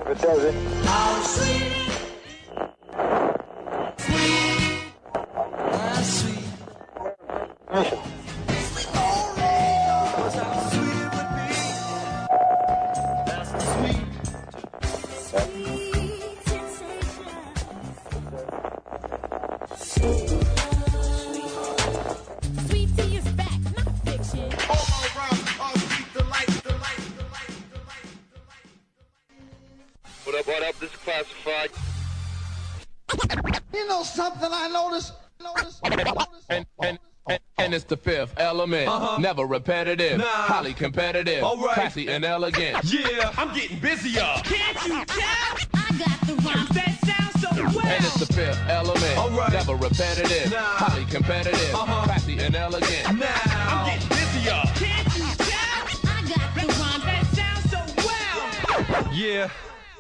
if it doesn't. How sweet, sweet, sweet. Mission. How sweet it would be. That's the sweet. Sweet tea is back, not fiction. All around, all sweet delight. What up, this is Classified. You know something I noticed? And it's the fifth element. Never repetitive. Highly competitive. Alright. Classy and elegant. Yeah, I'm getting busier. Can't you tell? I got the rhymes that sound so well. And it's the fifth element. Alright. Never repetitive. Highly competitive. Classy and elegant. Now I'm getting busier. Can't you tell? I got the rhymes that sound so well. Yeah.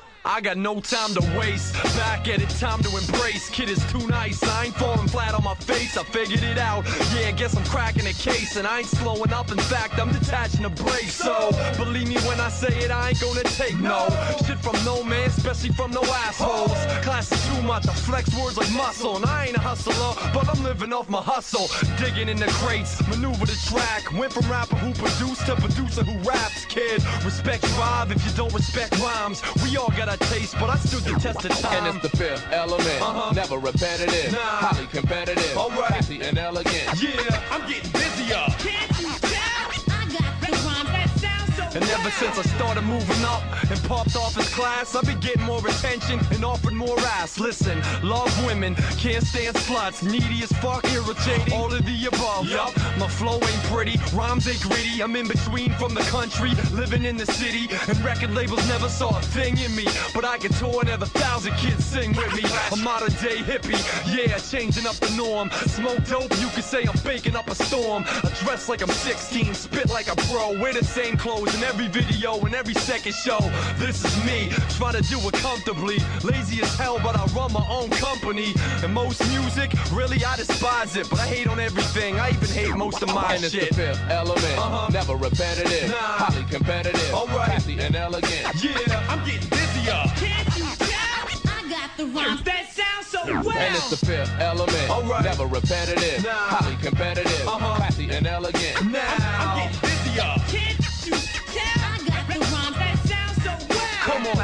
I got no time to waste. Back at it, time to embrace. Kid is too nice. I ain't falling flat on my face. I figured it out. Yeah, guess I'm cracking the case. And I ain't slowing up. In fact, I'm detaching the brakes. So, believe me when I say it, I ain't gonna take no shit from no man, especially from no assholes. Class is too much. I flex words like muscle. And I ain't a hustler, but I'm living off my hustle. Digging in the crates, maneuver the track. Went from rapper who produced to producer who raps, kid. Respect drive if you don't respect rhymes. We all got a taste, but I stood the test of time. And it's the fifth element. Never repetitive. Highly competitive. Alright. Classy and elegant. Yeah, I'm getting busier. Can't you tell? I got the rhymes that sound so And ever since I started moving up and popped off his class, I've been getting more attention and offered more ass. Listen, love women, can't stand sluts, needy as fuck, irritating, all of the above. Yup, my flow ain't pretty, rhymes ain't gritty. I'm in between from the country, living in the city, and record labels never saw a thing in me. But I can tour and have 1,000 kids sing with me. A modern day hippie, yeah, changing up the norm. Smoke dope, you could say I'm baking up a storm. I dress like I'm 16, spit like a pro, wear the same clothes in every video and every second show. This is me, trying to do it comfortably. Lazy as hell, but I run my own company. And most music, really I despise it. But I hate on everything, I even hate most of my And it's shit. the fifth element. Never repetitive. Highly competitive. Alright. Classy and elegant. Yeah, I'm getting busier. Can't you tell? I got the rhymes that sound so well. And it's the fifth element. Alright. Never repetitive. Highly competitive. Classy and elegant. Now I'm getting busier. Can't you tell? I got the rhymes that sound so well. Come on.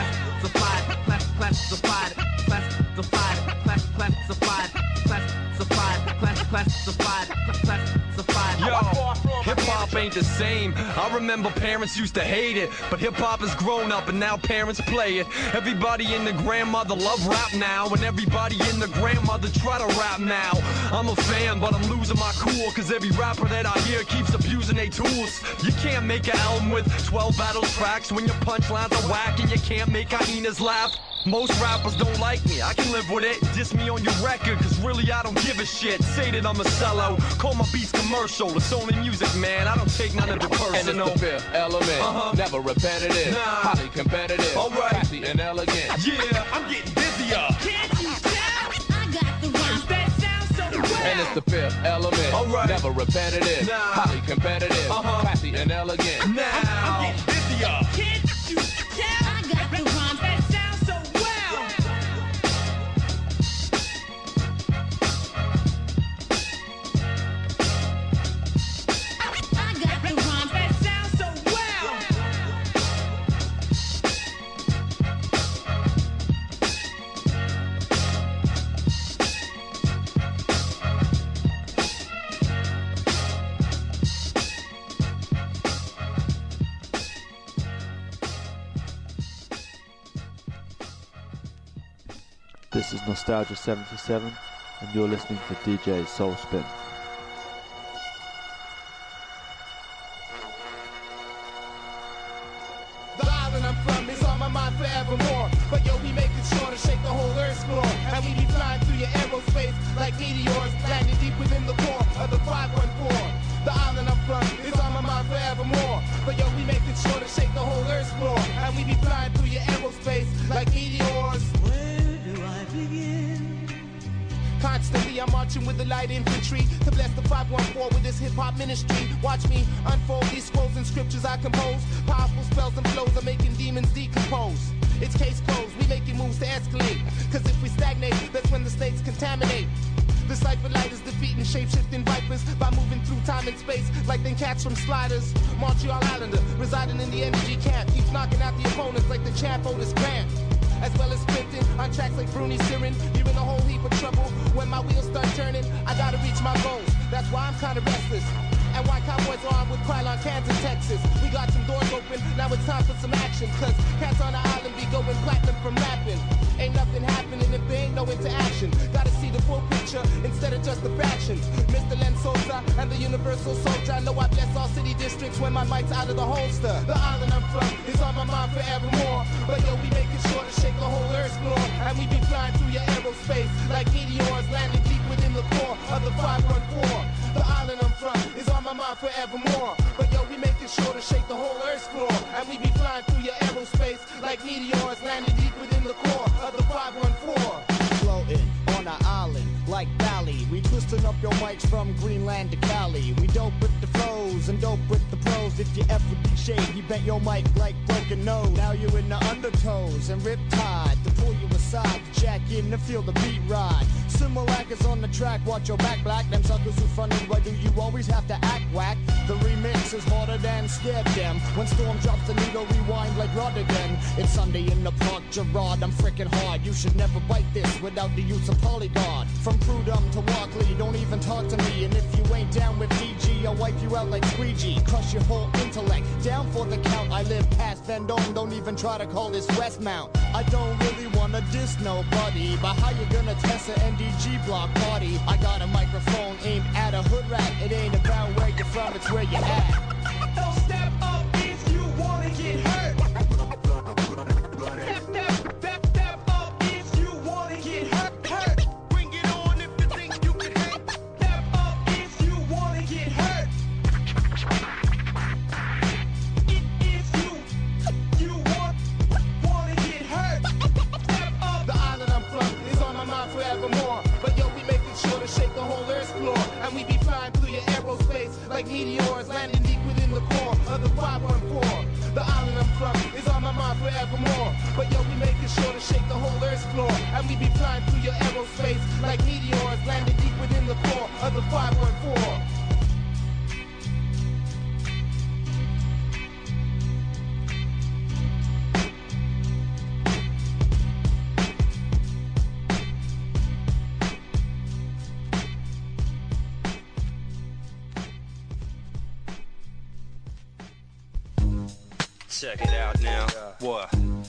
Yo, hip-hop ain't the same. I remember parents used to hate it, but hip-hop has grown up and now parents play it. Everybody in the grandmother love rap now, and everybody in the grandmother try to rap now. I'm a fan, but I'm losing my cool, cause every rapper that I hear keeps abusing their tools. You can't make an album with 12 battle tracks when your punchlines are whack, and you can't make hyenas laugh. Most rappers don't like me, I can live with it. Diss me on your record, cause really I don't give a shit. Say that I'm a sellout, call my beats commercial. It's only music, man, I don't take none of it And it's personal. the fifth element. Never repetitive. Highly competitive. Alright. Classy and elegant. Yeah, I'm getting busier. Can't you tell? I got the rhymes that sound so well. And it's the fifth element. Alright. Never repetitive. Highly competitive. Classy and elegant. Now I'm getting busier. Can't you tell? I got the rhymes that sound so well. I got the rhymes that sound so well. This is Nostalgia 77, and you're listening to DJ Soul Spin. The island I'm from is on my mind forevermore. But yo, we making sure to shake the whole Earth's floor. And we be flying through your aerospace like meteors, landing deep within the core of the 514. The island I'm from is on my mind forevermore. But yo, we making sure to shake the whole Earth's floor. And we be flying through your aerospace like meteors. Where do I begin? Constantly I'm marching with with the light infantry to bless the 514 with this hip-hop ministry. Watch me unfold these scrolls and scriptures I compose. Powerful spells and flows are making demons decompose. It's case closed, we making moves to escalate. Cause if we stagnate, that's when the snakes contaminate. The cipher light is defeating shape-shifting vipers by moving through time and space like them cats from Sliders. Montreal Islander, residing in the energy camp, keeps knocking out the opponents like the champ Otis Grant. As well as sprinting on tracks like Bruni Sirin. You're in a whole heap of trouble when my wheels start turning. I gotta reach my goals, that's why I'm kinda restless. And why cowboys are armed with Krylon cans in Texas. We got some doors open, now it's time for some action. Cause cats on the island be going platinum from rapping. Ain't nothing happening if there ain't no interaction. Gotta see the full picture instead of just a fraction. Mr. Len Sosa and the Universal Soldier. I know I bless all city districts when my mic's out of the holster. The island I'm from is on my mind forevermore. But yo, we making sure to shake the whole earth's floor. And we be flying through your aerospace like meteors landing deep within the core of the 514. The island I'm from is on my mind forevermore. But yo, we making sure to shake the whole earth's floor. And we be flying through your aerospace like meteors landing deep within the core of the 514. Floating on an island like Bali. We twisting up your mics from Greenland to Cali. We dope with the flows and dope with the pros. If you ever be shade, you bent your mic like broken nose. Now you're in the undertows and riptide to pull you aside, to jack in to feel the beat ride. Similac is on the track, watch your back black. Them suckers who fronted, why do you always have to act whack? The remix is harder than scared them. When Storm drops the needle, rewind like Rodigan. It's Sunday in the park, Gerard, I'm freaking hard. You should never bite this without the use of Polygon. From Prudhomme to Walkley, don't even talk to me. And if you ain't down with DG, I'll wipe you out like squeegee. Crush your whole intellect, down for the count. I live past Vendome, don't even try to call this Westmount. I don't really wanna diss nobody, but how you gonna test an NDG block party? I got a microphone aimed at a hood rat. It ain't about where you're from, it's where you're at. Don't step up if you wanna get hurt. Step up if you wanna get hurt. Bring it on if you think you can hang. Step up if you wanna get hurt. If you wanna get hurt. Step up. The island I'm from is on my mind forevermore. But yo, we making sure to shake the whole earth's floor. And we be flying through your aerospace like meteors landing deep within the core of the 514. The island I'm from is on my mind forevermore. But yo, we making sure to shake the whole earth's floor. And we be flying through your aerospace like meteors landing deep within the core of the 514. Check it out now. What?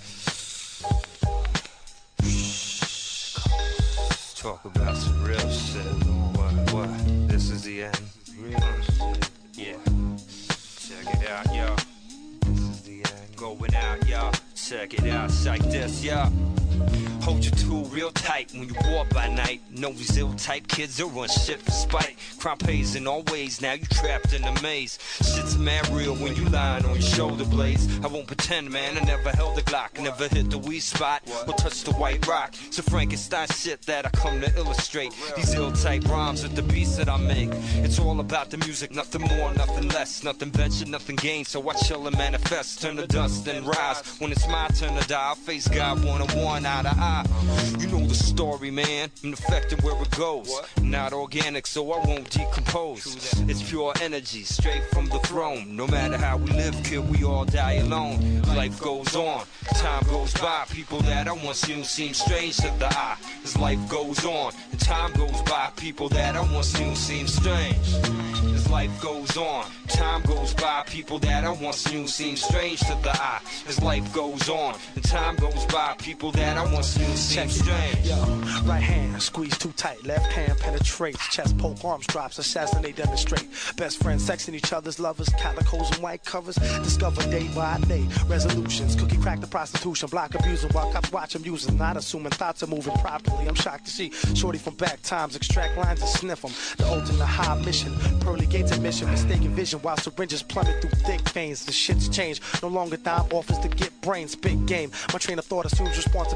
Talk about some real shit. What? This is the end. Real shit. Yeah. Check it out, y'all. This is the end. Going out, y'all. Check it out. It's like this, y'all. Hold your tool real tight when you walk by night. Know these ill-type kids, they'll run shit for spite. Crime pays in all ways, now you trapped in a maze. Shit's mad real when you lying on your shoulder blades. I won't pretend, man, I never held a Glock. Never hit the weed spot or touched the white rock. It's a Frankenstein shit that I come to illustrate. These ill-type rhymes with the beats that I make. It's all about the music, nothing more, nothing less. Nothing ventured, nothing gained, so I chill and manifest. Turn to dust and rise. When it's my turn to die, I'll face God one-on-one, eye to eye. You know the story, man. I'm affecting where it goes. Not organic, so I won't decompose. It's pure energy, straight from the throne. No matter how we live, kid, we all die alone. Life goes on, time goes by. People that I once knew seem strange to the eye. As life goes on, and time goes by. People that I once knew seem strange. As life goes on, time goes by. People that I once knew seem strange to the eye. As life goes on, and time goes by. People that I once knew seem strange. Yo, right hand squeeze too tight, left hand penetrates, chest poke, arms drops, assassinate, demonstrate. Best friends sexing each other's lovers, calicos and white covers. Discover day by day resolutions. Cookie crack the prostitution, block abusing while cops watch them using. Not assuming thoughts are moving properly. I'm shocked to see shorty from back times extract lines and sniff them. The ultimate high mission, pearly gates admission, mistaken vision while syringes plummet through thick veins. The shit's changed. No longer dime offers to get brains, big game. My train of thought assumes responsibility.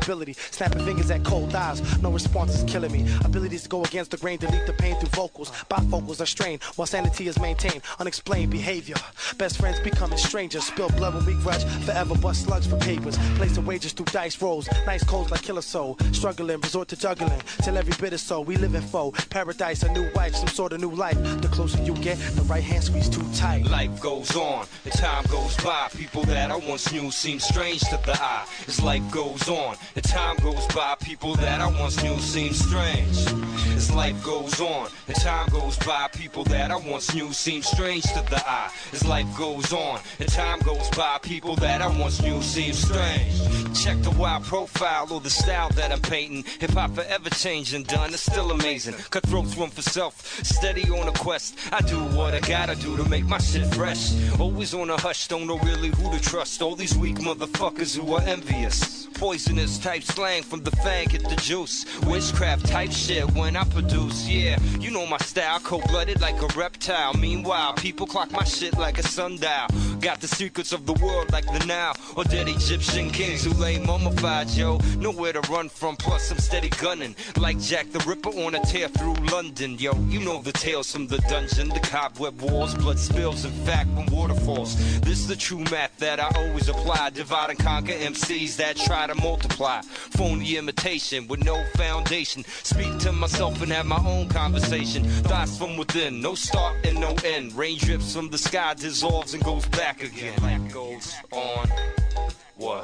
ability. Snapping fingers at cold eyes, no response is killing me. Abilities to go against the grain, delete the pain through vocals. Bifocals are strained, while sanity is maintained. Unexplained behavior. Best friends becoming strangers. Spill blood when we grudge, forever bust slugs for papers. Placing wages through dice rolls, nice codes like Killer Soul. Struggling, resort to juggling, till every bit is so. We live in foe, paradise, a new wife, some sort of new life. The closer you get, the right hand squeeze too tight. Life goes on, and time goes by. People that I once knew seem strange to the eye. As life goes on, and time goes by. People that I once knew seem strange. As life goes on, and time goes by. People that I once knew seem strange to the eye. As life goes on, and time goes by. People that I once knew seem strange. Check the wild profile or the style that I'm painting. Hip hop forever changed and done, it's still amazing. Cutthroats run for self, steady on a quest. I do what I gotta do to make my shit fresh. Always on a hush, don't know really who to trust. All these weak motherfuckers who are envious. Poisonous type slang from the fang, hit the juice. Witchcraft type shit when I produce, yeah. You know my style, cold-blooded like a reptile. Meanwhile, people clock my shit like a sundial. Got the secrets of the world like the Nile. Or dead Egyptian kings who lay mummified, yo. Nowhere to run from, plus I'm steady gunning. Like Jack the Ripper on a tear through London, yo. You know the tales from the dungeon, the cobweb walls, blood spills, in fact, when waterfalls. This is the true math that I always apply. Divide and conquer MCs that try to multiply. Phony imitation with no foundation. Speak to myself and have my own conversation. Thoughts from within, no start and no end. Rain drips from the sky, dissolves and goes back again. Life goes on. What?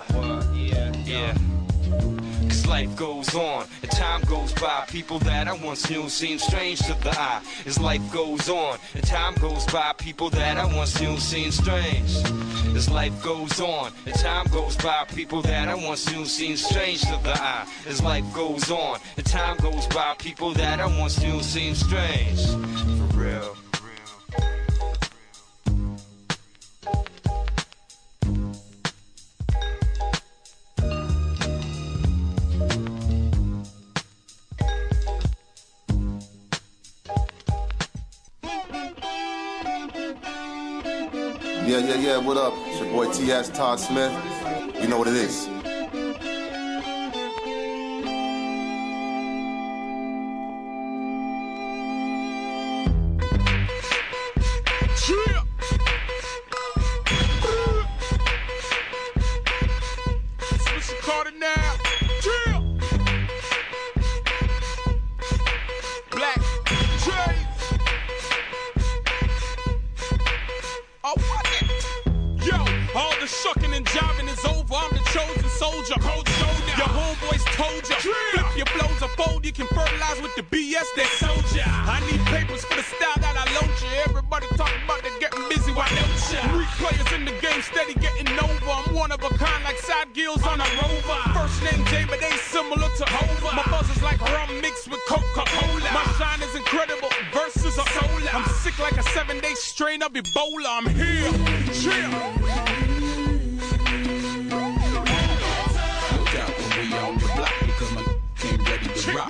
Yeah. Cause life goes on, and time goes by. People that I once knew seem strange to the eye. As life goes on, and time goes by. People that I once knew seem strange. As life goes on, and time goes by. People that I once knew seem strange to the eye. As life goes on, and time goes by. People that I once knew seem strange. For real. Yeah, what up? It's your boy T.S. Todd Smith. You know what it is. Ebola, I'm here. Chill. Look out when we on the block because my team ready to rock.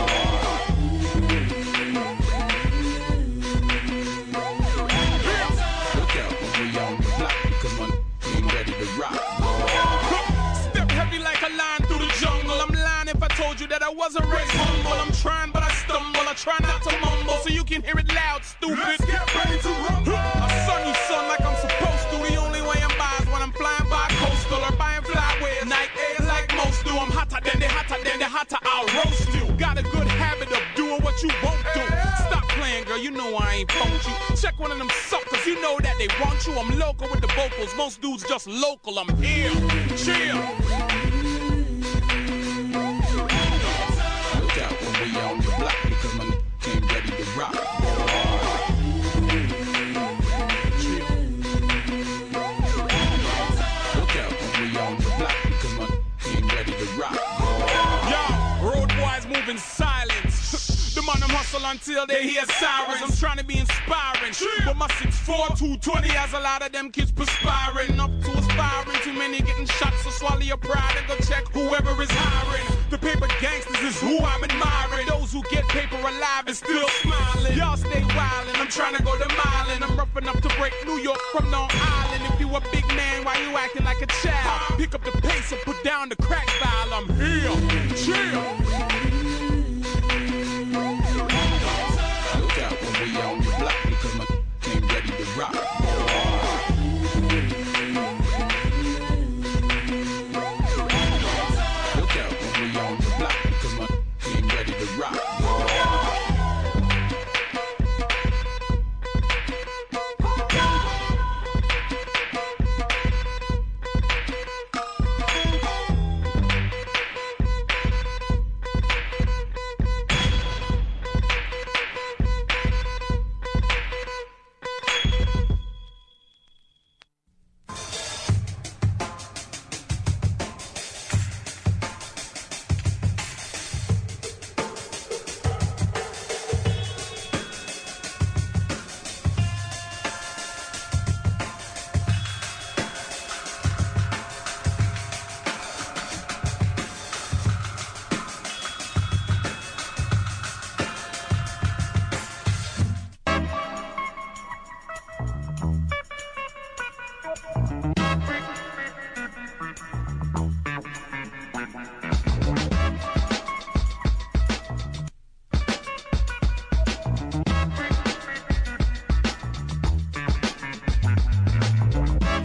Look out when we on the block because my team ready to rock. Step heavy like a lion through the jungle. I'm lying if I told you that I wasn't raised humble. I'm trying but I stumble. I try not to mumble so you can hear it loud, stupid. Let's get ready to rumble. Son like I'm supposed to. The only way I'm by is when I'm flying by coastal or buying flyways. Night air like most do. I'm hotter than the hotter, I'll roast you. Got a good habit of doing what you won't do. Stop playing, girl, you know I ain't phoned you. Check one of them suckers, you know that they want you. I'm local with the vocals, most dudes just local. I'm here, chill. Look out when we on the block because my team ready to rock. In silence, the man them hustle until they hear sirens. I'm trying to be inspiring, but my 6'4", 220 has a lot of them kids perspiring. Up to aspiring, too many getting shot, so swallow your pride and go check whoever is hiring. The paper gangsters is who I'm admiring. Those who get paper alive and still smiling. Y'all stay wildin', I'm trying to go the mile, and I'm rough enough to break New York from Long Island. If you a big man, why you acting like a child? Pick up the pace and put down the crack vial. I'm here.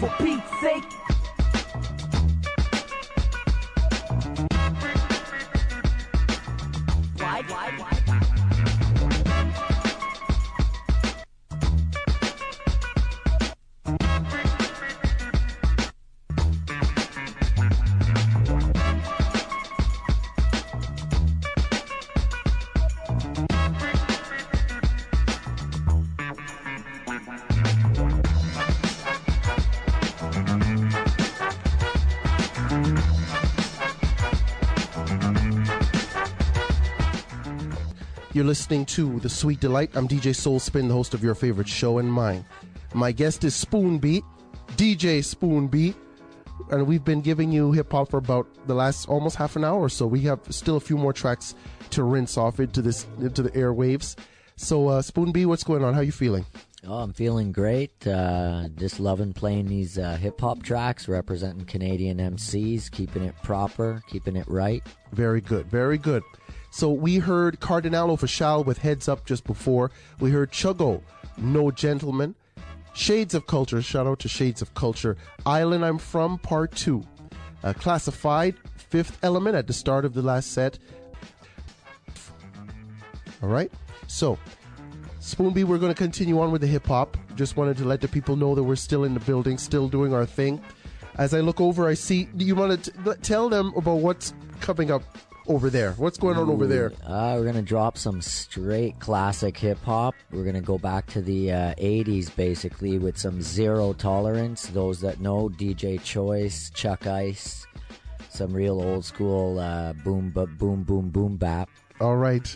for Pete's sake. You're listening to The Sweet Delight. I'm DJ Soul Spin, the host of your favorite show and mine. My guest is Spoonbeat, DJ Spoonbeat, and we've been giving you hip-hop for about the last almost half an hour or so. We have still a few more tracks to rinse off into the airwaves. So, Spoonbeat, what's going on? How you feeling? Oh, I'm feeling great. Just loving playing these hip-hop tracks, representing Canadian MCs, keeping it proper, keeping it right. Very good, very good. So we heard Cardinal Official with Heads Up just before. We heard Chuggo, No Gentleman. Shades of Culture, shout out to Shades of Culture. Island I'm From, Part 2. Classified, Fifth Element at the start of the last set. All right, so Spoonbeat, we're going to continue on with the hip-hop. Just wanted to let the people know that we're still in the building, still doing our thing. As I look over, I see, you want to tell them about what's coming up over there. What's going on over there? We're going to drop some straight classic hip-hop. We're going to go back to the 80s, basically, with some Zero Tolerance. Those that know, DJ Choice, Chuck Ice, some real old-school boom, boom, boom, boom bap. All right.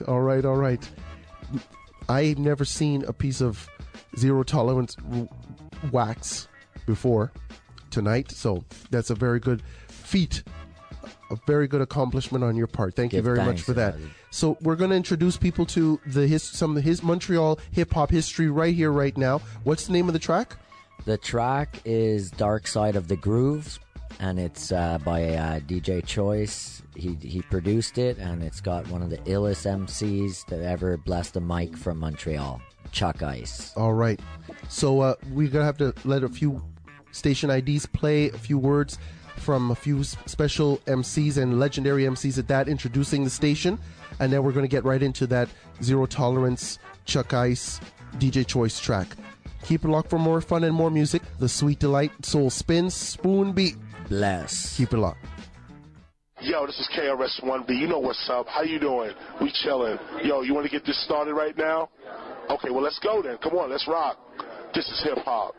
I've never seen a piece of Zero Tolerance wax before tonight, so that's a very good feat. A very good accomplishment on your part. Thank you very much for that. So we're going to introduce people to some of his Montreal hip-hop history right here, right now. What's the name of the track? The track is Dark Side of the Groove, and it's by DJ Choice. He produced it, and it's got one of the illest MCs that ever blessed a mic from Montreal, Chuck Ice. All right. So we're going to have to let a few station IDs play a few words from a few special MCs and legendary MCs at that, introducing the station, and then we're going to get right into that Zero Tolerance, Chuck Ice, DJ Choice track. Keep it locked for more fun and more music. The Sweet Delight, Soul Spins, Spoonbeat. Bless. Keep it locked. Yo, this is KRS-One B. You know what's up. How you doing? We chilling. Yo, you want to get this started right now? Okay, well, let's go then. Come on, let's rock. This is hip-hop.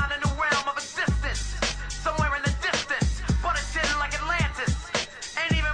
Somewhere in the distance, but it's hidden like Atlantis. Ain't even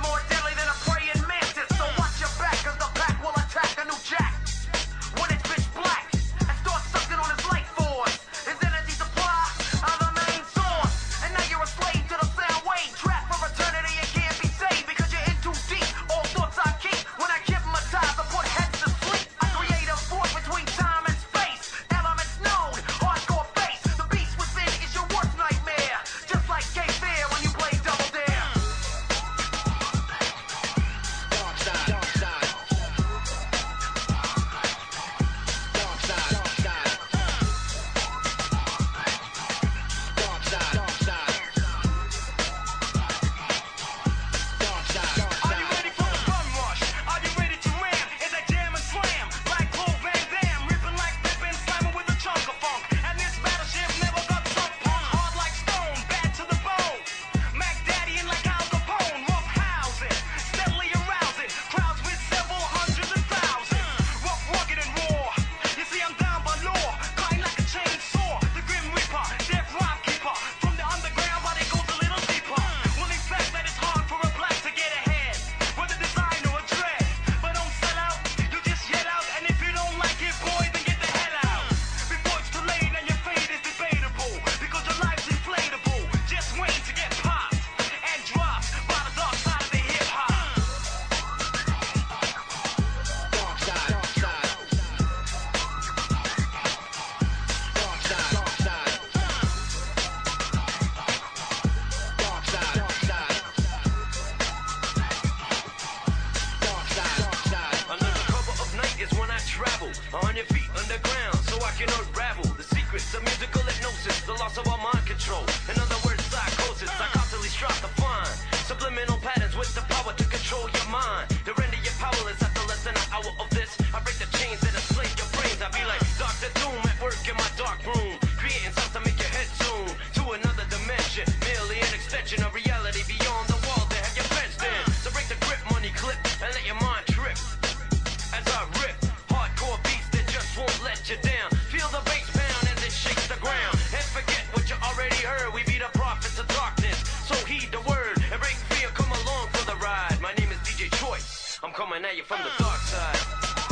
underground so I can unravel the secrets of musical hypnosis, the loss of all mind control. In other words, psychosis. I constantly strive to find subliminal patterns with the power to control your mind, to render you powerless after less than an hour of this. I break the chains that enslave your brains. I be like Dr. Doom at work in my dark room, creating sounds to make your head zoom to another dimension, merely an extension of reality beyond the wall that have your fenced in. So break the grip, money clip, and let your mind trip as I rip hardcore beats that just won't let you down. Feel the bass pound as it shakes the ground, and forget what you already heard. We be the prophets of darkness, so heed the word and break free or come along for the ride. My name is DJ Choice. I'm coming at you from the dark side.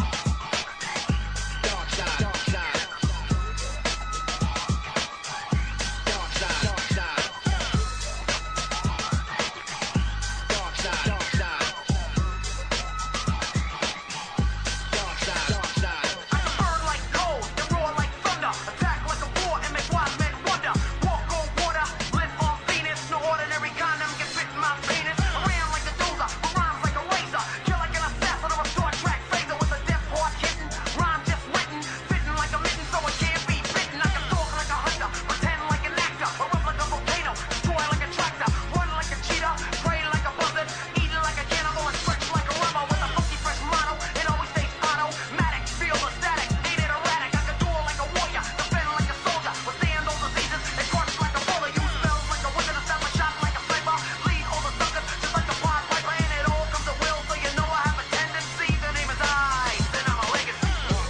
Dark side, dark side. Dark side, dark side. Dark side, dark side. Dark side, dark side. I can burn like coal, and roar like thunder, attack like a boar and make wise men wonder. Walk on water, live on Venus, no ordinary condom can fit my penis. I ran like a dozer, but rhymes like a razor, kill like an assassin or a Star Trek phaser with a death hard hitting. Rhyme just written, fitting like a mitten so it can't be bitten. I can talk like a hunter, pretend like an actor, erupt like a volcano, destroy like a tractor, run like a cheetah, pray like a buzzard, eat like a cannibal and stretch like a rubber with a funky fresh motto. It always stays automatic, feel the static, ain't it erratic? I can duel like a warrior, defend like a soldier, withstand all diseases and crush like a bullet. Use spells like a wizard, establish shot like a sniper, lead all the suckers just like a Pied Piper. And it all comes at will, so you know I have a tendency. The name is I, then I'm a legacy.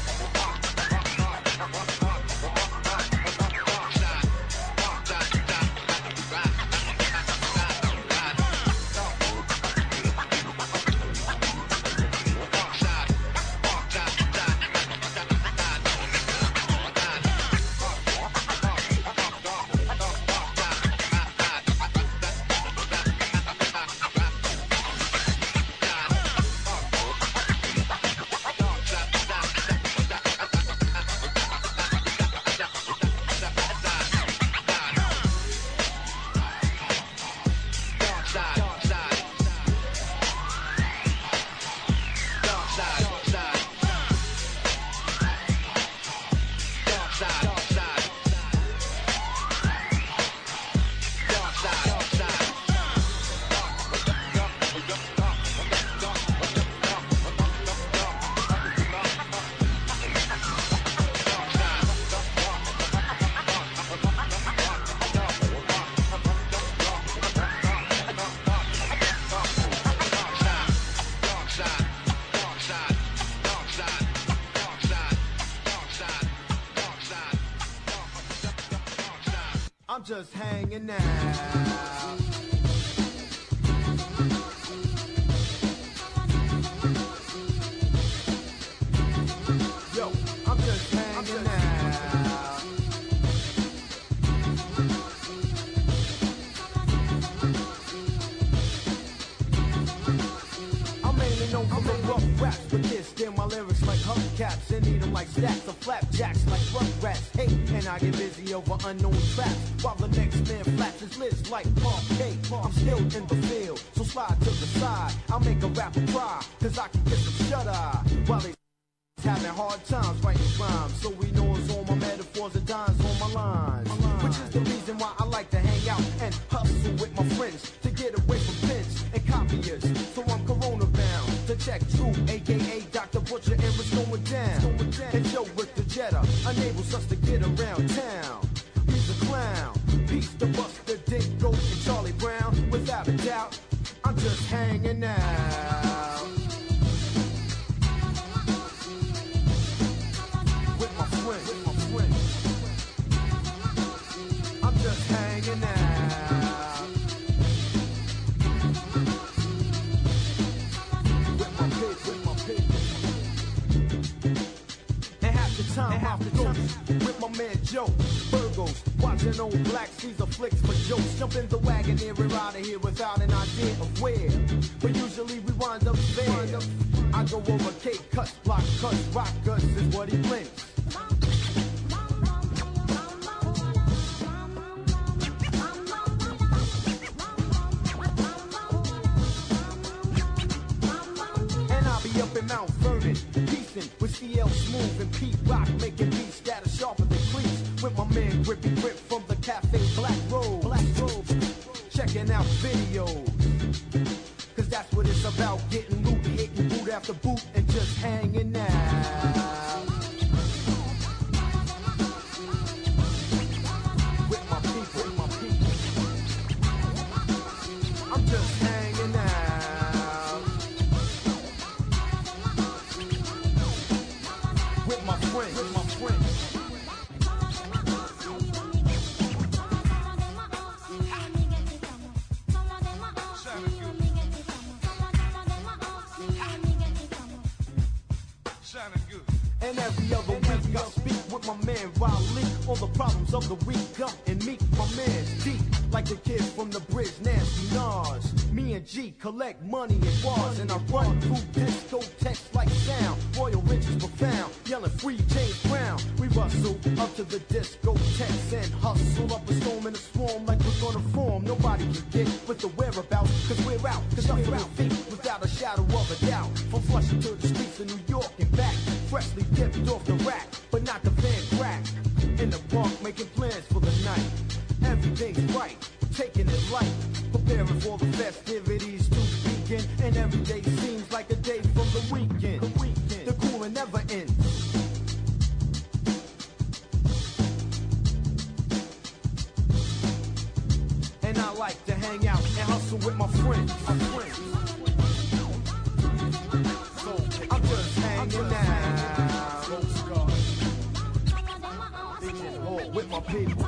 I'm just hanging out. Yo, I'm just hanging out. I'm mainly known for the rough raps, but this, they're my lyrics like hubcaps and eat them like stacks of flapjacks like rugrats. Hey, and I get busy over unknown traps while the next man flaps his lips like Pompeii. I'm still in the field, so slide to the side. I'll make a rapper cry, cause I can get some shut-eye while they having hard times writing rhymes. So we know it's all my metaphors and dimes on my lines, which is the reason why I like to hang out and hustle with my friends to get away from pins and copiers. So I'm corona bound to check True, aka Dr. Butcher, and what's going down. And Joe with the Jetta enables us to get around town. He's a clown, peace to Buster, Dick, Goat, and Charlie Brown. Without a doubt, I'm just hanging out. With my friends. I'm just hanging out. With my pig. And half the time I'm with my man Joe Burgos, watching old Black Caesar flicks for jokes. Jump in the wagon here, we're out of here without an idea of where, but usually we wind up there. I go over cake cuts, block cuts, rock guts is what he blends. And I'll be up in Mount Vernon, piecing with CL Smooth and Pete Rock, making videos. Cause that's what it's about, getting loot, hitting boot after boot, and just hanging out. With my people, I'm just hanging out. With my friends, And every other week I speak with my man Raleigh on the problems of the week. Gum and Meek, my man's deep, like the kids from the bridge, Nasty Nas. Me and G collect money in bars, and I run through discotheques like sound. Royal riches profound, yelling free James Brown. We rustle up to the discotheques and hustle up a storm in a swarm like we're gonna form. Nobody can get with the whereabouts, cause we're out, cause we're out feet without a shadow of a doubt. From Flushing to the streets of New York and back, freshly dipped off the rack, but not the van crack. In the park making plans for the night. Everything's right, taking it light, preparing for the festivities to begin. And every day seems like a day from the weekend. The cooling never ends. And I like to hang out and hustle with my friends. So I'm just hanging out with my people.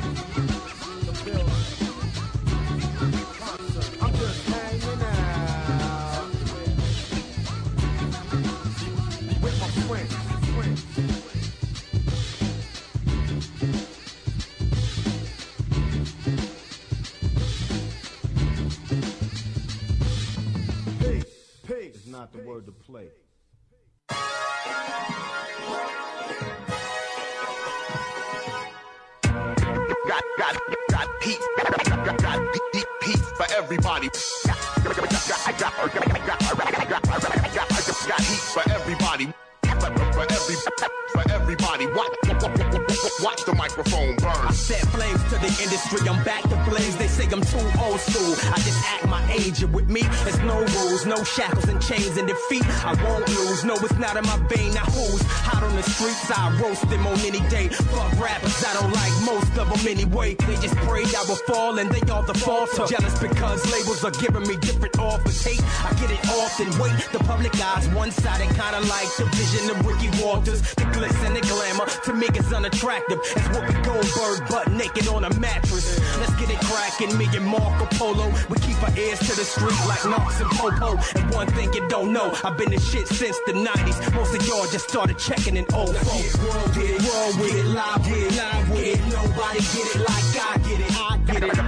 I'm just hanging out with my friends. Peace is not the word to play. Got heat, heat for everybody. Got heat for everybody. For everybody, watch the microphone burn. I set flames to the industry, I'm back to blaze. They say I'm too old school, I just act my age. And with me, there's no rules, no shackles and chains and defeat. I won't lose, no it's not in my vein. Now who's hot on the streets, I roast them on any day. Fuck rappers, I don't like most of them anyway. They just prayed I would fall and they all default. So jealous because labels are giving me different offers. Hate, I get it often, wait, the public eye's one-sided, kinda like the vision of Ricky Walters. The glitz and the glamour to me is unattractive as Whoopi Goldberg butt naked on a mattress. Let's get it crackin', me and Marco Polo. We keep our ears to the street like Knox and Popo. And one thing you don't know, I've been in shit since the 90s. Most of y'all just started checking in 04. World with it, world with it, live with it, live with it. Nobody get it like I get it, I get it.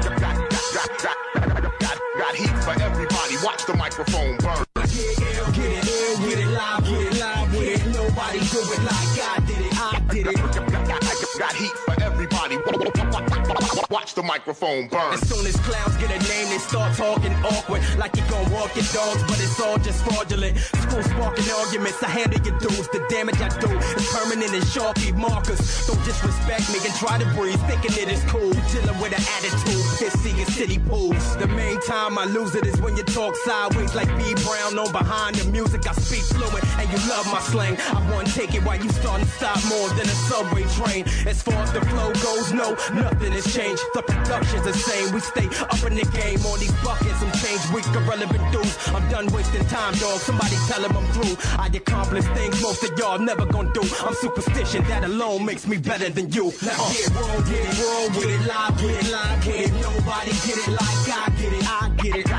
Got heat for everybody, watch the microphone burn. Get it, ill with it, live with it, live with it. Nobody do it like I did it, I did it. Got heat for everybody, watch the microphone burn. As soon as clowns get a name, they start talking awkward, like you gon' walk your dogs, but it's all just fraudulent. School sparking arguments, I handle your dues. The damage I do is permanent and Sharpie markers. Don't disrespect me and try to breathe, thinking it is cool. Dealing with an attitude, pissy and city pools. The main time I lose it is when you talk sideways like B. Brown. On behind the music, I speak fluent, and you love my slang. I won't take it while you starting to stop more than a subway train. As far as the flow goes, no, nothing has changed. The production's the same. We stay up in the game on these buckets. Some change weak, irrelevant dudes. I'm done wasting time, dog. Somebody tell him I'm through. I accomplish things most of y'all never gonna do. I'm superstition, that alone makes me better than you. Now get world with it, world with it, live with it, live with it. Nobody get it like I get it, I get it.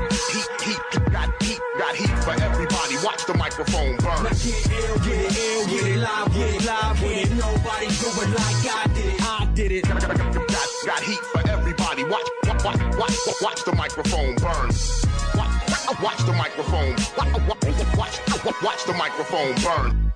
Got heat for everybody, watch the microphone burn. Now get ill with it, ill with it, live with it, live with it. Nobody do it like I did it, I did it. Got heat for everybody, watch the microphone burn. Watch the microphone, watch the microphone burn.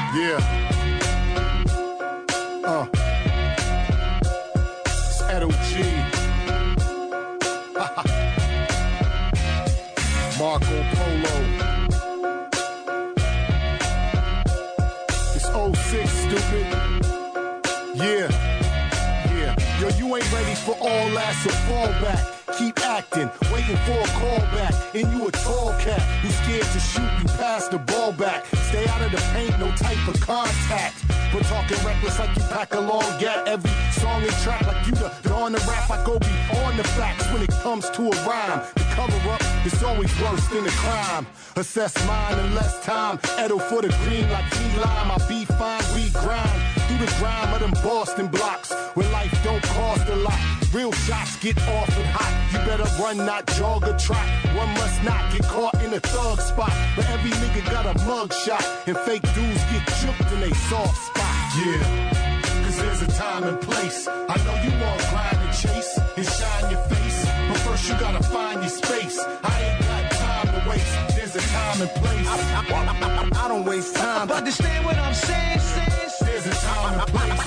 Yeah. It's Edo G. Marco Polo. It's 06, stupid. Yeah. Yo, you ain't ready for all that, so fall back. Keep acting, waiting for a call back. And you a tall cat who's scared to shoot you pass the ball back. Stay out of the paint, no type of contact. But talking reckless like you pack a long gat. Every song and track like you the on the rap. I go beyond the facts when it comes to a rhyme. The cover up is always worse than the crime. Assess mine in less time. Edo for the green like T-Lime. I be fine, we grind. Through the grime of them Boston blocks. Where life don't cost a lot. Real shots get off and hot. You better run, not jog or trot. One must not get caught in a thug spot. But every nigga got a mug shot. And fake dudes get juked in a soft spot. Yeah, cause there's a time and place. I know you want grind and chase and shine your face. But first you gotta find your space. I ain't got time to waste. There's a time and place. I don't waste time. But understand what I'm saying, sis? There's a time and place.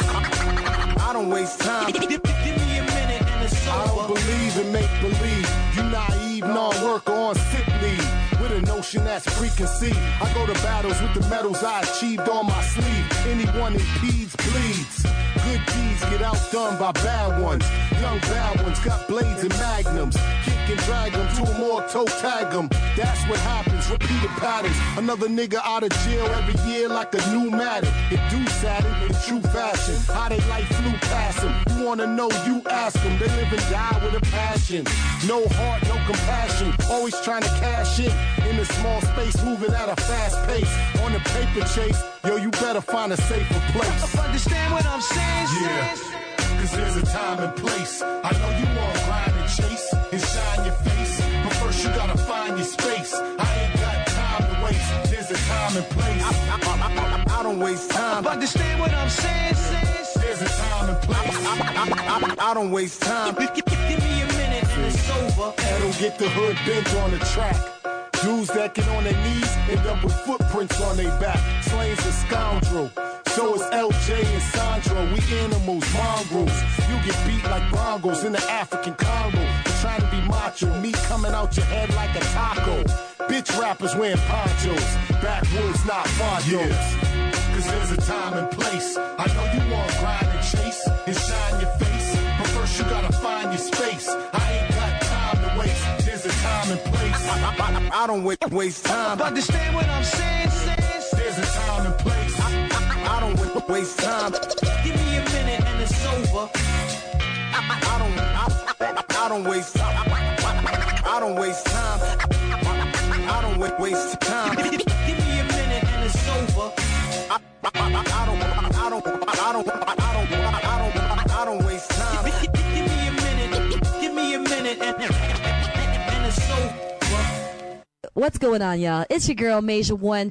I don't waste time. Give me a minute and it's over. I don't believe in make believe. You naive, non-worker on sick leave. With a notion that's preconceived. I go to battles with the medals I achieved on my sleeve. Anyone impedes, bleeds. Good deeds get outdone by bad ones. Young bad ones got blades and magnums. Kick and drag them to a more toe tag them. That's what happens, repeated patterns. Another nigga out of jail every year like a new matter. It do sadden in true fashion. How they life flew past them. You wanna know, you ask them. They live and die with a passion. No heart, no compassion. Always trying to cash in a small space, moving at a fast pace. On the paper chase, yo, you better find a safer place. Understand what I'm saying, yeah. Cause there's a time and place. I know you want grind and chase and shine your face. But first you gotta find your space. I ain't got time to waste. There's a time and place. I don't waste time. Understand what I'm saying, sis? There's a time and place. I don't waste time. Give me a minute and it's over. Edo get the hood bent on the track. Dudes that get on their knees end up with footprints on their back. Slane's a scoundrel. So is LJ and Sandro. We animals, mongrels. You get beat like bongos in the African Congo. You're trying to be macho. Meat coming out your head like a taco. Bitch rappers wearing ponchos. Backwoods, not fondos. Yeah. Cause there's a time and place. I know you want grind and chase and shine your face. But first you gotta find your space. I ain't got time to waste. There's a time and place. I don't waste time. Understand what I'm saying, sis? There's a time and place. I don't waste time. Give me a minute and it's over. I don't waste time. I don't waste time. I don't waste time. Give me a minute and it's over. I don't waste time. Give me a minute and it's over. What's going on, y'all? It's your girl, Major One.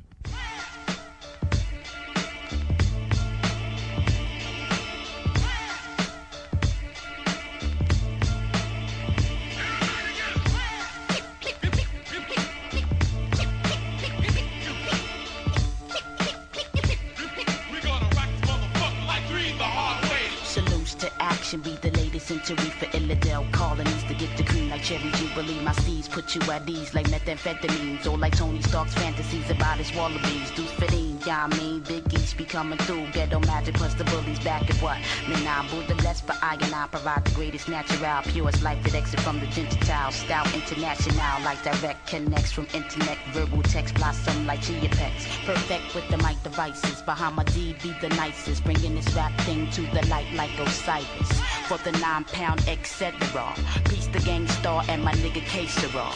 Be the latest entry for Illidale colonies to get the cream like Cherry Jubilee. My steeds put you at ease like methamphetamines or like Tony Stark's fantasies about his wallabies. Deuce fitting, yeah, I mean, Big East be coming through. Ghetto magic plus the bullies back at what? Man, I'm Buddha blessed for I and I provide the greatest natural, purest life that exit from the Gentile. Style international like direct connects from internet, verbal text blossom like Chia Pets. Perfect with the mic devices. Bahama D be the nicest, bringing this rap thing to the light like Osiris. For the 9-pound, etc. Peace the gang star and my nigga K-Sera.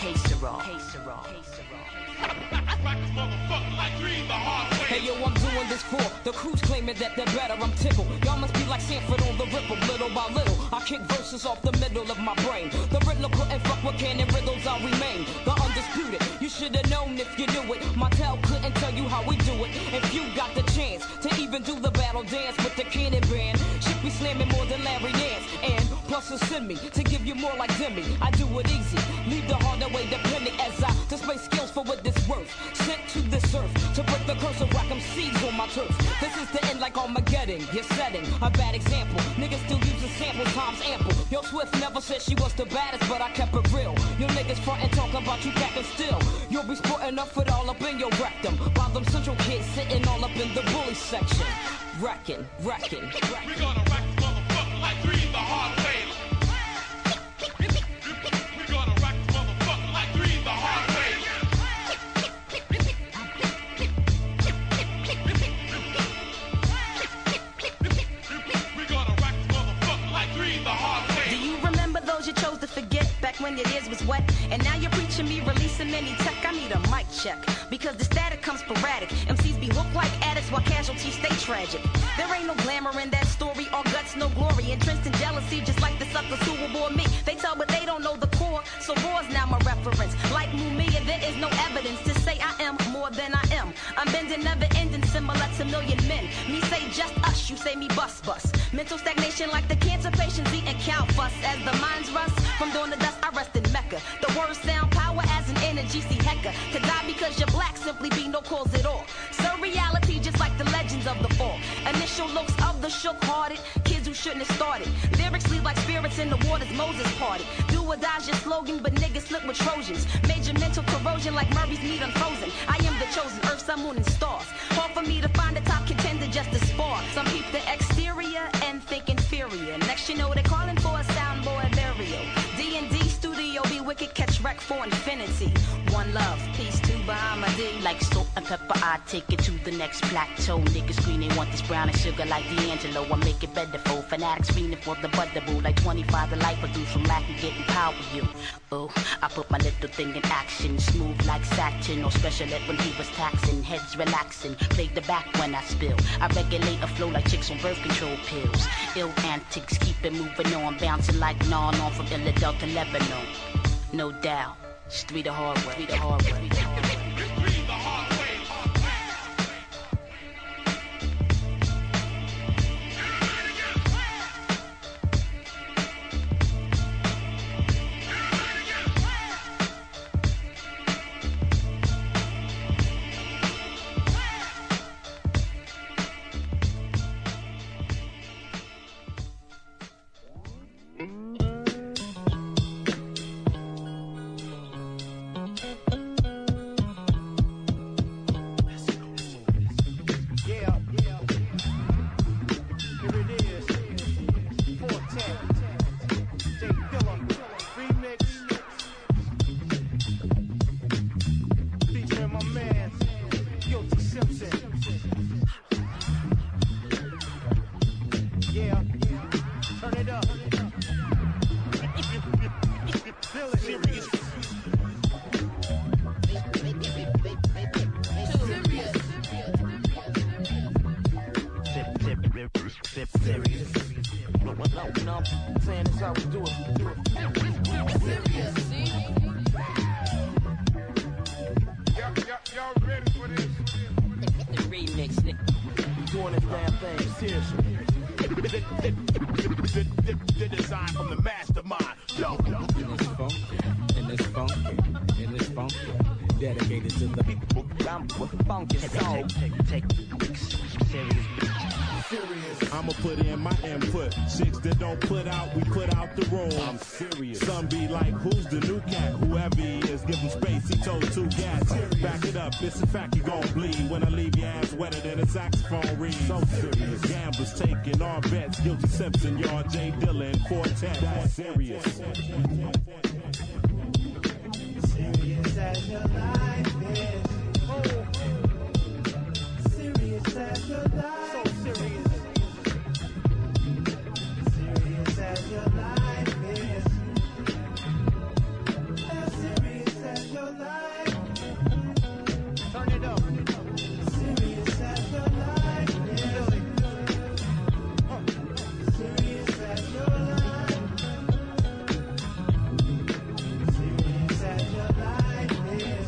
Hey yo, I'm doing this for the crews claiming that they're better. I'm tickled. Y'all must be like Sanford on the Ripple, little by little. I kick verses off the middle of my brain. The Riddler couldn't fuck with cannon riddles. I remain the undisputed. You should have known if you knew it. My tell couldn't tell you how we do it. If you got the chance to even do the battle dance with the cannon band, shit be slamming more than Larry Nance. And plus send me to give you more like Demi. I do it easy, leave the harder way depending as I display skills for what this worth. Sent to this earth to break the curse of rock 'em seeds on my truth. This is the end like Armageddon. You're setting a bad example. Niggas still using samples, times ample. Yo, Swift never said she was the baddest, but I kept it real. Yo, niggas frontin' talking about you packing still. You'll be sporting up foot all up in your rectum. While them central kids sitting all up in the bully section. Wrecking. We gonna wreck the motherfucker like three the hard way. We gonna wreck the motherfucker like three the hard way. We gonna wreck the motherfucker like three the hard way. Do you remember those you chose to forget back when your ears was wet? And now you're preaching me releasing any tech. I need a mic check because the static comes sporadic. MCs be hooked like addicts while casualties stay tragic. There ain't no glamour in that story, all guts, no glory. Entrenched in jealousy, just like the suckers who will bore me. They tell, but they don't know the core. So war's now my reference. Like Mumia, there is no evidence to say I am more than I am. I'm bending, never ending, similar to million men. Me say just us, you say me bust. Mental stagnation like the cancer patients eating cow fuss. As the minds rust from dawn to dust, I rest in Mecca. The words sound power as an energy, see Hecka. To die because you're black simply be no cause at all. Surreality just like the legends of the fall. Initial looks of the shook-hearted kids who shouldn't have started. Lyrics leave like spirits in the waters Moses parted. Do or die's your slogan, but niggas slip with Trojans. Major mental corrosion like Murray's meat unfrozen. I am the chosen, earth, sun, moon, and stars. Hard for me to find a top contender just to spar. Some peep the exterior and think inferior. Next you know they're calling for a soundboy burial. D&D studio be wicked, catch wreck for infinity. One love, peace to Bahama-D. Like salt and pepper, I take it to the next plateau. Niggas scream they want this brown and sugar like D'Angelo. I make it better for fanatics fiending for the butterboo. Like 25 the life produce from lack of getting power you. Oh, I put my little thing in action. Smooth like satin or special ed when he was taxing. Heads relaxing, played the back when I spill. I regulate a flow like chicks on birth control pills. Ill antics, keep it moving on. Bouncing like non on from Illidale to Lebanon. No doubt, it's three the hard way. I'ma put in my input. Chicks that don't put out, we put out the room. I'm serious. Some be like, who's the new cat? Whoever he is, give him space. He told two cats. Back it up, it's a fact you gon' bleed. When I leave your ass wetter than a saxophone reed. So serious. Gamblers taking all bets. Guilty Simpson, y'all J Dilla and Quartet. That's serious. Serious as your life is. Serious as your life. So serious. Serious as your life is. As serious as your life. Turn it up. Serious as your life is. Serious as your life. Serious as your life is.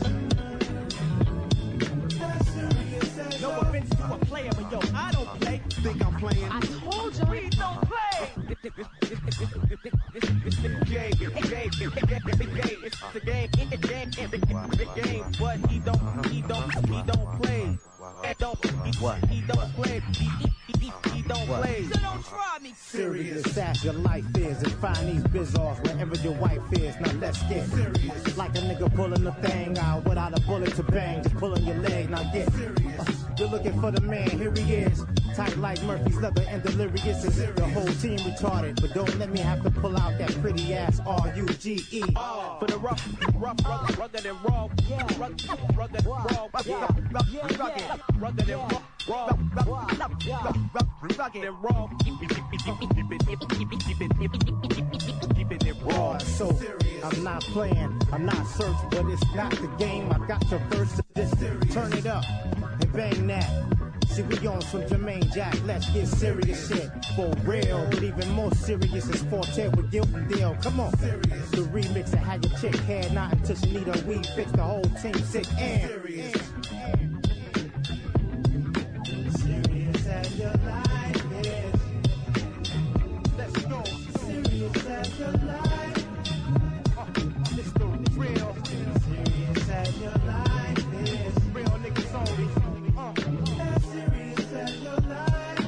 As serious as No offense to a player, but yo, I don't play. Think I'm playing? I told you we don't play. It's the game, it's the game, it's the game, but he don't play. What? He don't play. He don't play. So don't try me. Serious as your life is, and find these biz-offs wherever your wife is. Now let's get serious. Like a nigga pulling the thing out without a bullet to bang, just pulling your leg. Now get serious. You're looking for the man, here he is. Tight like Murphy's leather and delirious as if the whole team retarded. But don't let me have to pull out that pretty ass R-U-G-E. For the rough, rugged and raw. Rugged and raw. Rugged and raw. Rugged and raw. Keeping it raw. So I'm not playing, I'm not searching, but it's not the game. I got your verse to this. Turn it up and bang that. See, we on some Jermaine Jack, let's get serious shit. For real, but even more serious is Forte with Guilt and Deal. Come on. The remix that had your chick head not until she need a weed fix, the whole team sick and serious as your life is. Let's go. Serious as your life. It's the real. Serious as your life is. Real niggas only. As serious as your life.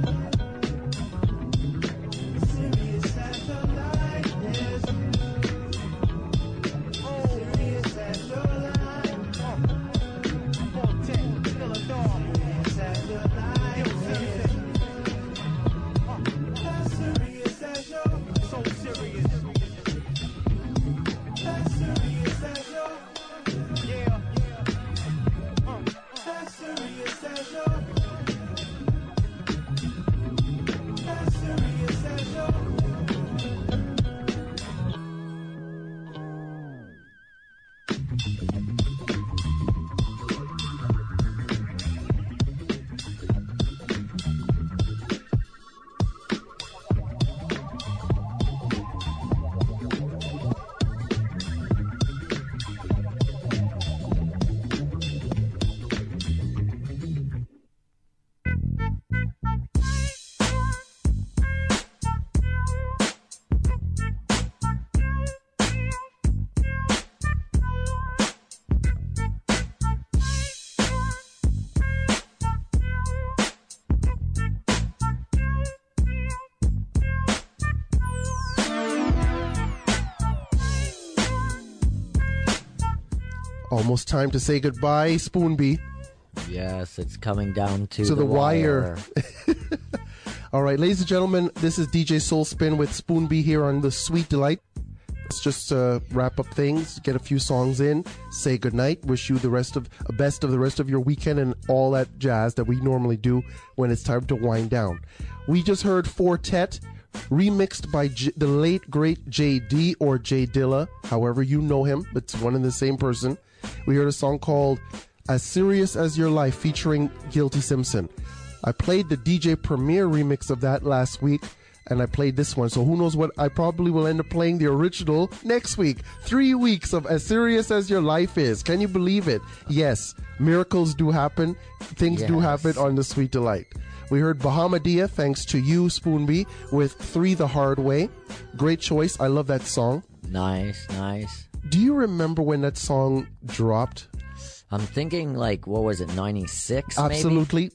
Serious as your life is. Serious as your life. Forte, still a dog. Serious as your life is. As serious as your, so serious. As serious as your, yeah. As serious as your, as serious as your. Almost time to say goodbye, Spoonbee. Yes, it's coming down to the wire. All right, ladies and gentlemen, this is DJ Soul Spin with Spoonbee here on the Sweet Delight. Let's just wrap up things, get a few songs in, say goodnight, wish you the best of the rest of your weekend and all that jazz that we normally do when it's time to wind down. We just heard Fortet, remixed by the late great JD or J Dilla, however you know him, it's one and the same person. We heard a song called As Serious as Your Life featuring Guilty Simpson. I played the DJ Premier remix of that last week, and I played this one, so who knows what, I probably will end up playing the original next week. 3 weeks of As Serious as Your Life Is. Can you believe it? Yes, miracles do happen. Things do happen on the Sweet Delight. We heard Bahamadia, thanks to you, Spoonbee, with 3 the Hard Way. Great choice. I love that song. Nice. Do you remember when that song dropped? I'm thinking, like, what was it, 96 Absolutely.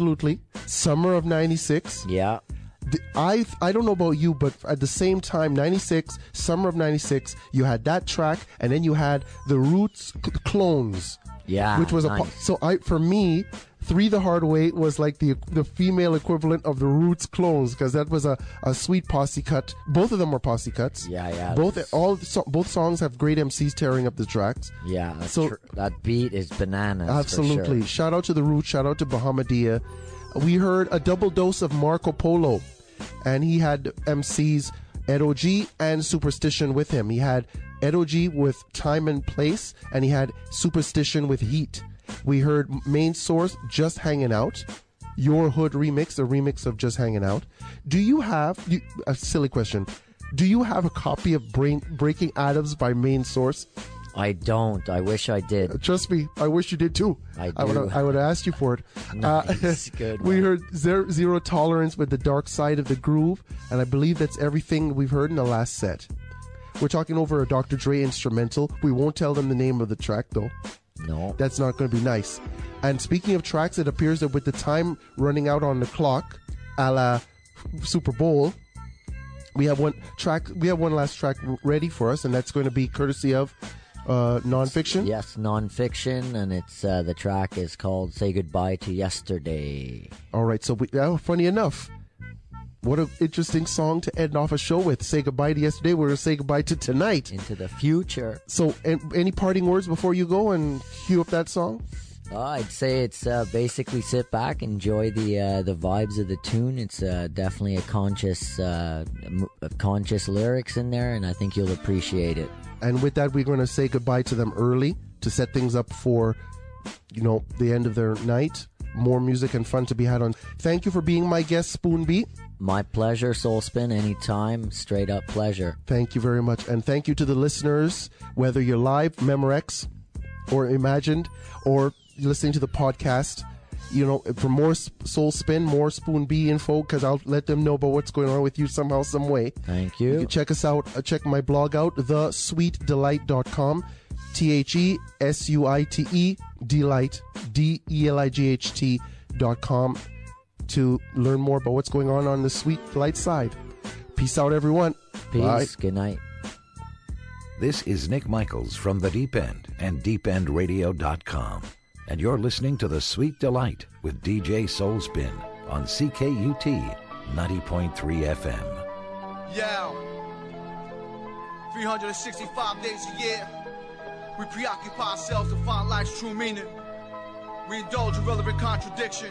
Summer of 96. Yeah. I don't know about you, but at the same time, 96, summer of 96, you had that track, and then you had the Roots clones. Yeah, which was nice. for me, 3 the Hard Way was like the female equivalent of the Roots clones, because that was a sweet posse cut. Both of them were posse cuts. Yeah. Both songs have great MCs tearing up the tracks. Yeah, that beat is bananas. Absolutely. For sure. Shout out to the Roots. Shout out to Bahamadia. We heard a double dose of Marco Polo, and he had MCs Ed O.G. and Superstition with him. He had Ed O.G. with Time and Place, and he had Superstition with Heat. We heard Main Source, Just Hanging Out. Your Hood remix, a remix of Just Hanging Out. Do you have, a silly question, do you have a copy of Breaking Atoms by Main Source? I don't. I wish I did. Trust me, I wish you did too. I do. I would have asked you for it. Nice. Good We heard Zero Tolerance with The Dark Side of the Groove, and I believe that's everything we've heard in the last set. We're talking over a Dr. Dre instrumental. We won't tell them the name of the track, though. No. That's not going to be nice. And speaking of tracks, it appears that with the time running out on the clock, a la Super Bowl, we have one last track ready for us, and that's going to be courtesy of Nonfiction. Yes, Nonfiction, and it's the track is called "Say Goodbye to Yesterday." All right, so funny enough, what an interesting song to end off a show with. Say goodbye to yesterday. We're going to say goodbye to tonight. Into the future. So, any parting words before you go and cue up that song? I'd say it's basically sit back, enjoy the vibes of the tune. It's definitely a conscious lyrics in there, and I think you'll appreciate it. And with that, we're going to say goodbye to them early to set things up for, the end of their night. More music and fun to be had on. Thank you for being my guest, Spoonbeat. My pleasure, Soulspin. Anytime. Straight up pleasure. Thank you very much. And thank you to the listeners, whether you're live, Memorex, or imagined, or listening to the podcast. For more Soul Spin, more Spoon B info, because I'll let them know about what's going on with you somehow, some way. Thank you. You can check us out. Check my blog out, thesweetdelight.com. TheSuite Delight, DELIGHT.com, to learn more about what's going on the Sweet Delight side. Peace out, everyone. Peace. Bye. Good night. This is Nick Michaels from The Deep End and deependradio.com. And you're listening to The Sweet Delight with DJ Soulspin on CKUT 90.3 FM. Yeah. 365 days a year, we preoccupy ourselves to find life's true meaning. We indulge irrelevant contradiction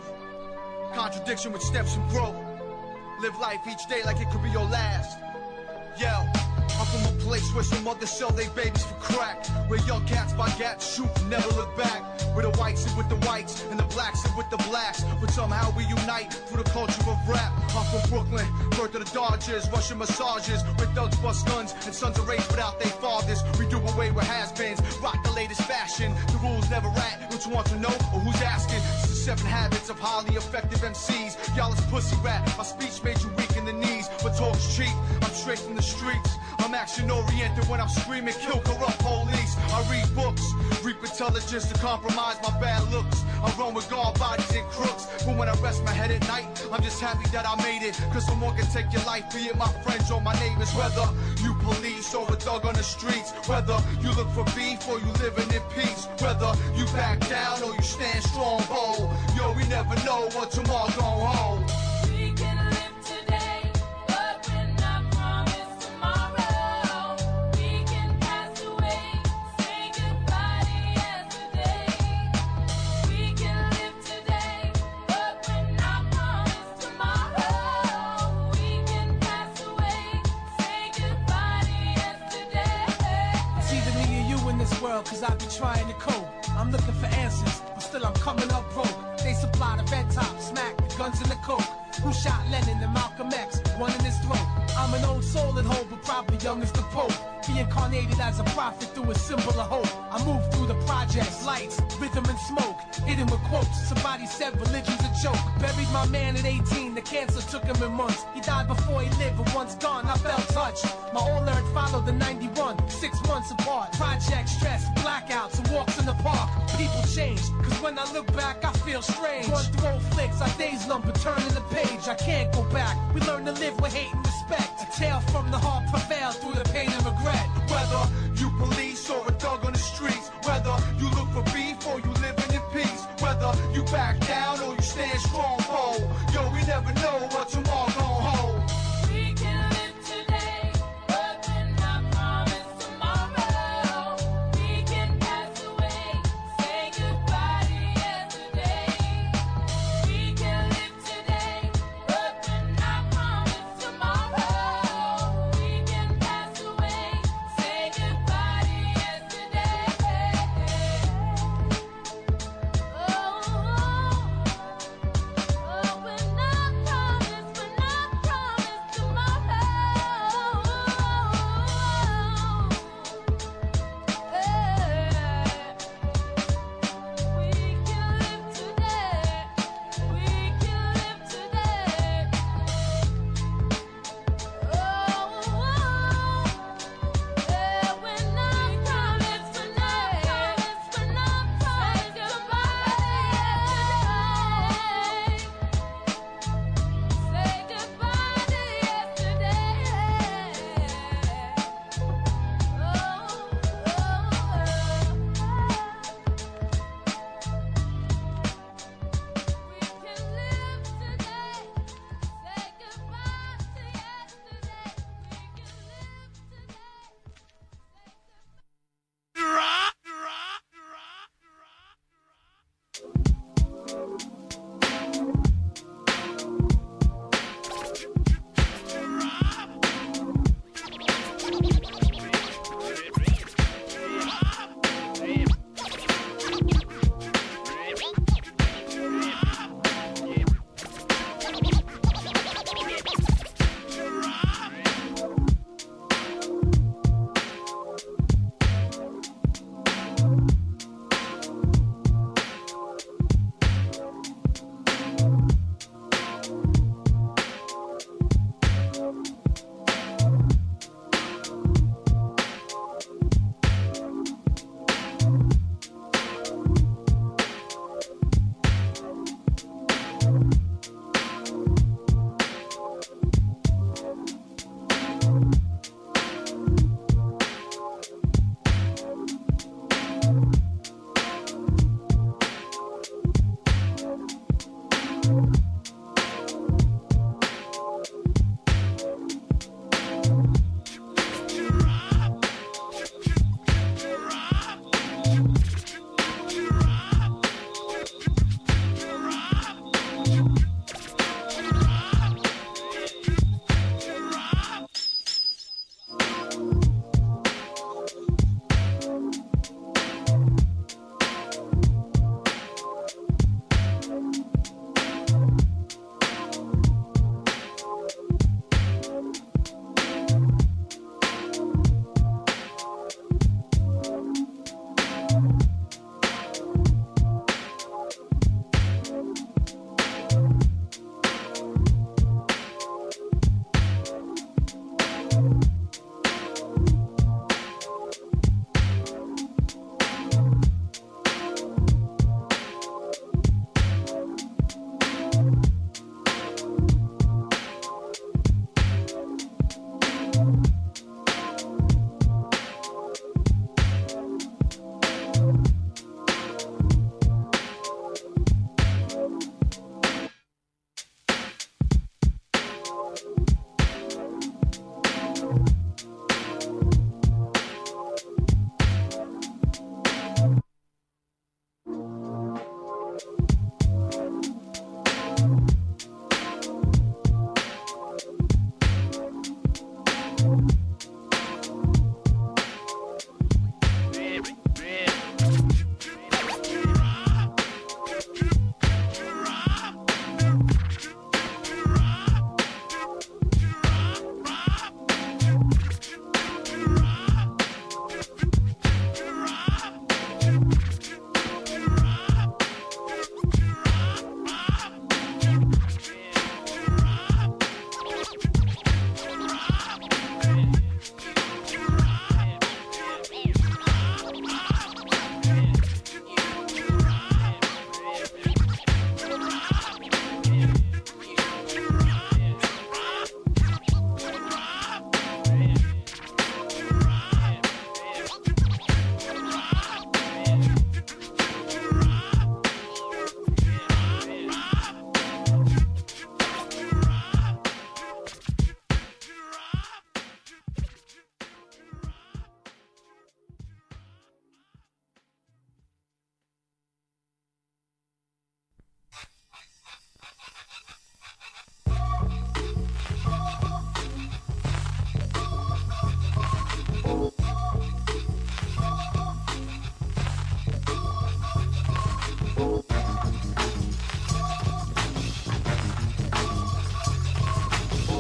which stems from growth. Live life each day like it could be your last. Yeah. I'm from a place where some mothers sell their babies for crack, where young cats by gats shoot and never look back, where the whites sit with the whites and the blacks sit with the blacks, but somehow we unite through the culture of rap. I'm from Brooklyn, birth of the Dodgers, Russian massages, where thugs bust guns and sons are raised without their fathers. We do away with has-beens, rock the latest fashion, the rules never rat. Don't you want to know or who's asking? It's the 7 habits of highly effective MCs. Y'all is pussy rap, my speech made you weak in the knees, but talk's cheap. I'm straight from the streets. I'm action-oriented when I'm screaming, kill corrupt police. I read books, reap intelligence to compromise my bad looks. I run with guard bodies and crooks, but when I rest my head at night, I'm just happy that I made it. Cause someone can take your life, be it my friends or my neighbors. Whether you police or a thug on the streets, whether you look for beef or you living in peace, whether you back down or you stand strong, bold. Yo, we never know what tomorrow gon' hold. We can live today, but we're not promised tomorrow. We can pass away, say goodbye to yesterday. We can live today, but we're not promised tomorrow. We can pass away, say goodbye to yesterday. It's either me or you in this world, cause I've been trying to cope. I'm looking for answers, but still I'm coming up broke. They supply the red top, smack the guns and the coke. Who shot Lennon and Malcolm X, one in his throat? I'm an old soul at home, but probably young as the Pope. Reincarnated as a prophet through a symbol of hope. I move through the projects, lights, rhythm and smoke, hidden with quotes. Somebody said religion's a joke. Buried my man at 18, the cancer took him in months. He died before he lived, but once gone, I felt touched. My old earth followed the 91, 6 months apart. Project stress, blackouts, and walks in the park. People change, cause when I look back, I feel strange. Going through old flicks, our days number, turning the page. I can't go back. We learn to live with hate and respect. A tale from the heart prevails through the pain and regret. Whether you police or a thug on the streets, whether you look for beef or you living in peace, whether you back down or you stand strong, bold. Yo, we never know what tomorrow gon' hold. We can live today, but we're not promised tomorrow. We can pass away, say goodbye to yesterday. We can live today, but we're not promised tomorrow. We can pass away,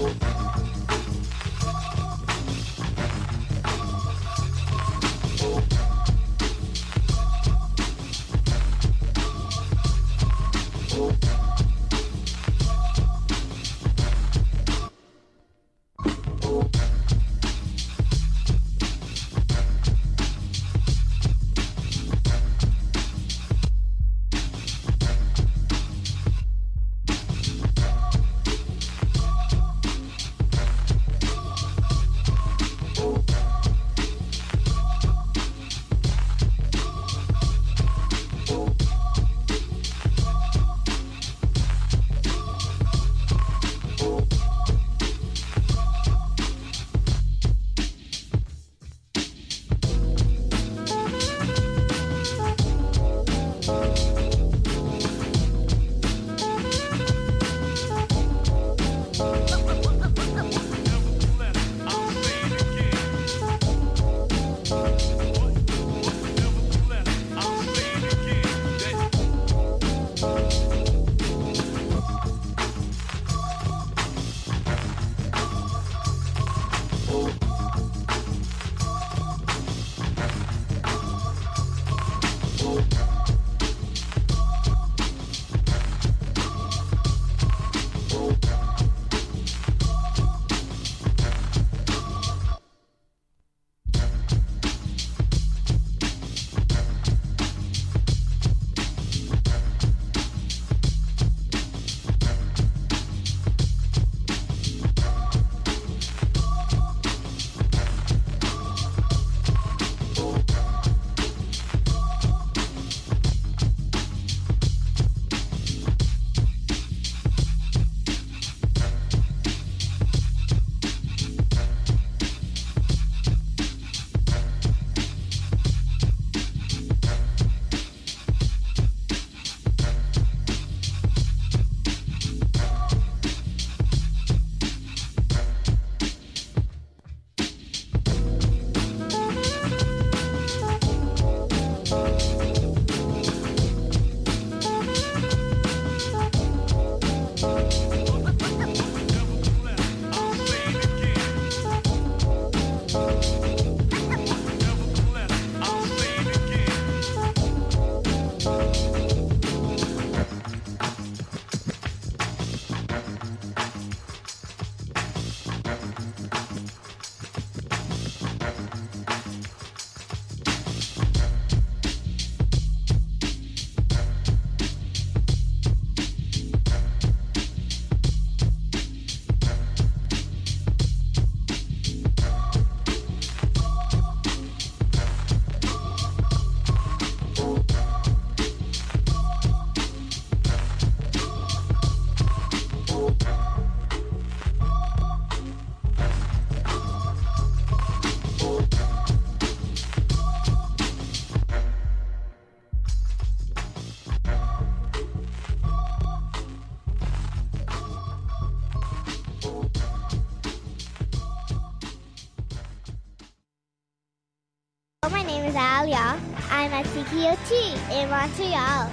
My name is Alia. I'm at CKUT in Montreal.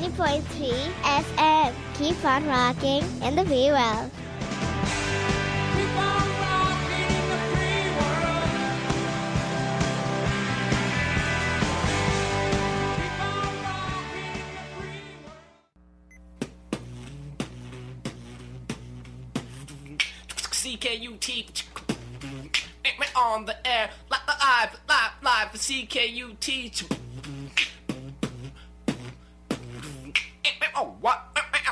90.3 FM. Keep on rocking in the free world. CKUT on the air, live for CKUT. Oh, what?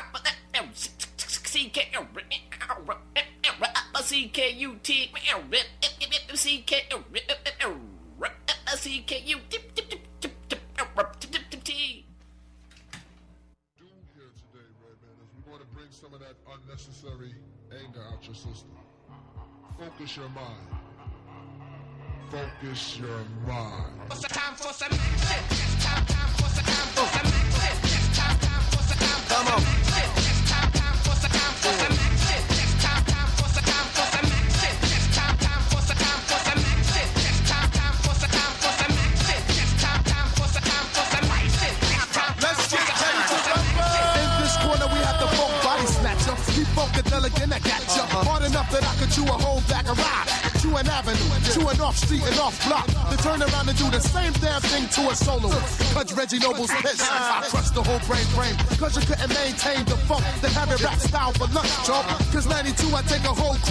Some of that unnecessary anger out your system. Focus your mind. Focus your mind. It's time for some action. It's time for some action. It's time for some action. Come on. It's time for some action. It's time for some action. It's time for some action. It's time for some action. It's time for some action. Let's get ready to rumble. In this corner we have the funk body snatcher. Keep funkadelic and I got ya. enough that I could chew a whole bag of rye. Chew an avenue, chew an off street and off block. To turn around and do the same damn thing to a soloist. Cause Reggie Noble's pissed. I trust the whole brain frame. Cause you couldn't maintain the funk that have it rap style for lunch, chump. Cause 92 I take a whole crew